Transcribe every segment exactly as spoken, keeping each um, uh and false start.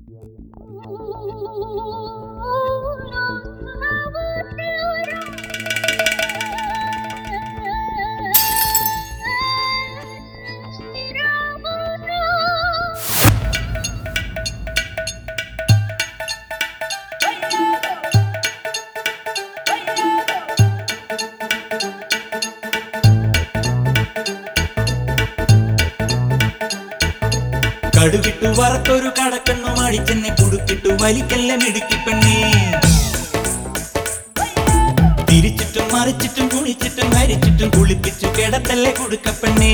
കടുകിട്ടു വറുത്തൊരു കടക്കണ്ണു മടിച്ചെന്നെ കുടുക്കിട്ടു വലിക്കല്ല മിടുക്കി പെണ്ണേ. തിരിച്ചിട്ടും മറിച്ചിട്ടും കുളിച്ചിട്ടും ഹരിച്ചിട്ടും കുളിപ്പിച്ചു കിടത്തല്ലേ കുടുക്കപ്പെണ്ണേ.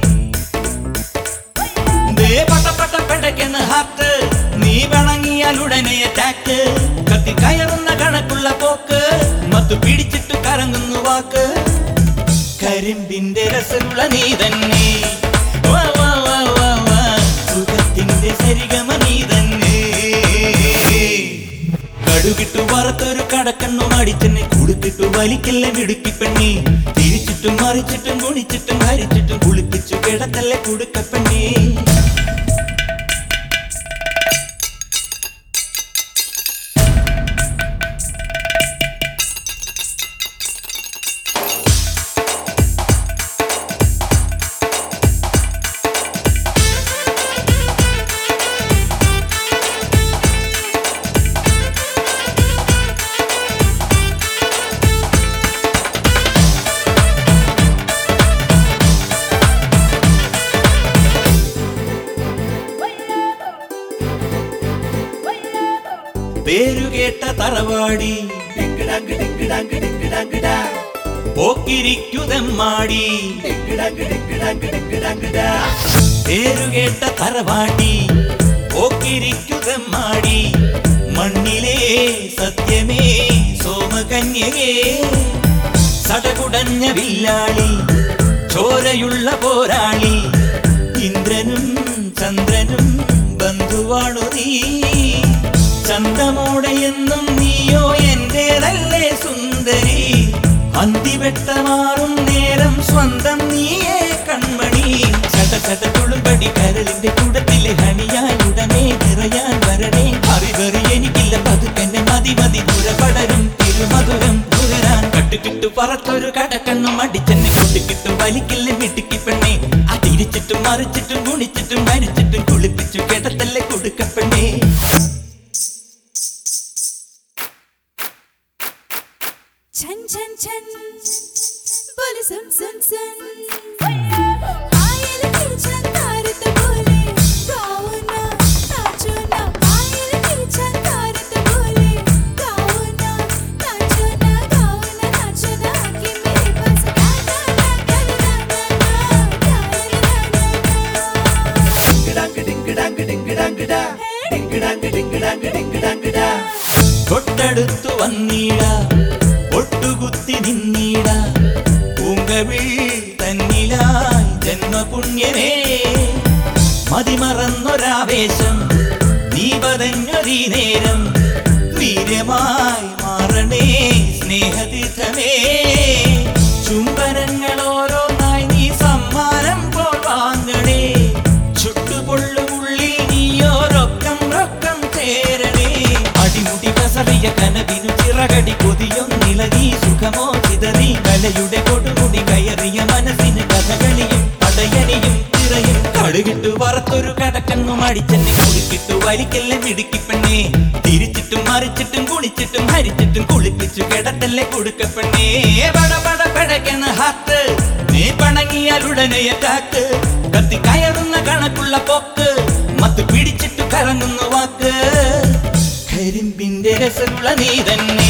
ദേ പട്ട പട്ട പെടക്കെന്ന് ഹാർട്ട്, നീ വണങ്ങിയാൽ ഉടനെ അറ്റാക്ക്. കത്തി കയറുന്ന കണക്കുള്ള പോക്ക്, മത്തു പിടിച്ചിട്ടു കറങ്ങുന്നു വാക്ക്. കരിമ്പിന്റെ രസമുള്ള നീ തന്നെ, വാ വാ വാ വാ വാ, സുഖത്തിന്റെ സരിഗമ നീ തന്നെ. കടുകിട്ടു വറുത്തൊരു കടക്കണ്ണു മടിച്ചെന്നെ കുടുക്കിട്ടു വലിക്കല്ലേ മിടുക്കി പെണ്ണേ. തിരിച്ചിട്ടും മറിച്ചിട്ടും കുണിച്ചിട്ടും ഹരിച്ചിട്ടും കുളിപ്പിച്ചു കിടത്തല്ലേ കുടുക്കപ്പെണ്ണേ. പേരുകേട്ട തറവാടി പോക്കിരിക്കുതമ്മാടി. പേരുകേട്ട തറവാടി പോക്കിരിക്കുതമ്മാടി, മണ്ണിലെ സത്യമേ സോമകന്യകേ. സടകുടഞ്ഞ വില്ലാളി, ചോരയുള്ള പോരാളി, ഇന്ദ്രനും ചന്ദ്രനും ബന്ധുവാണു നീ. ചന്തമോടെ എന്നും നീയോ എന്റേതല്ലേ സുന്ദരി. അന്തിവെട്ടമാറും നേരം സ്വന്തം നീയേ കൺമണി. ചട ചട തുളുമ്പടി കരളിന്റെ കൂടത്തിലെ ഹണിയായി ഉടനെ നിറയാൻ വരണേ. അറിവറി എനിക്കില്ല പതുക്കെന്നെ മതി മതി പുരപടരും തിരുമധുരം പുകരാൻ. കട്ടുകിട്ടു പറത്തൊരു കടക്കണ്ണു മടിച്ചെന്നെ കൊട്ടിക്കിട്ടു വലിക്കില്ലേ മിടുക്കി പെണ്ണേ. തിരിച്ചിട്ടും മറിച്ചിട്ടും കുണിച്ചിട്ടും മരിച്ചിട്ടും കുളിപ്പിച്ചു കിടത്തല്ലേ കൊടുക്കപ്പെണ്ണേ. छन छन छन बोले सुन सुन सुन, आयल की छन तारत बोले गाओ ना नाचो ना. आयल की छन तारत बोले गाओ ना नाचो ना, गाओ ना नाचो ना. कि मेरे पास गाना ना गाना ना गाना ना. डिंग डंग डिंग डंग डा, डिंग डंग डिंग डंग डिंग डंग डा. തൊട്ടടുത്തു വന്നീട ഒട്ടുകുത്തി നിന്നീട, പൂങ്കവിൾ തന്നിലായി ജന്മപുണ്യമേ. മതിമറന്നൊരാവേശം നീ പതഞ്ഞൊരീ നേരം, വീര്യമായി മാറണേ സ്നേഹതീർത്ഥമേ. ചുംബനങ്ങളോരോന്നായി നീ സമ്മാനം പോൽ വാങ്ങണേ. ചുട്ടുപൊള്ളുമുള്ളിൽ നീയോരൊക്കം റൊക്കം ചേരണേ. അടിമുടി കസറിയ കനവിനു ചിറകടി കൊതിയൊന്നിളകി സുഖമോ ചിതറി. കലയുടെ കൊടുമുടി കയറിയ മനസ്സിന് കഥകളിയും പടയണിയും തിറയും. കടുകിട്ടു വറുത്തൊരു കടക്കണ്ണു മടിച്ചെന്നെ കുളിക്കിട്ടു വലിക്കല്ലേ മിടുക്കി പെണ്ണേ. തിരിച്ചിട്ടും മറിച്ചിട്ടും കുളിച്ചിട്ടും ഹരിച്ചിട്ടും കുളിപ്പിച്ചു കിടത്തല്ലേ കൊടുക്കപ്പെണ്ണേ. പട പട പെടക്കെന്ന് ഹാർട്ട്, നീ പണങ്ങിയാൽ ഉടനെ അറ്റാക്ക്. കത്തി കയറുന്ന കണക്കുള്ള പോക്ക്, മത്ത് പിടിച്ചിട്ടു കറങ്ങുന്നു വാക്ക്. കരിമ്പിന്റെ രസമുള്ള നീ തന്നെ,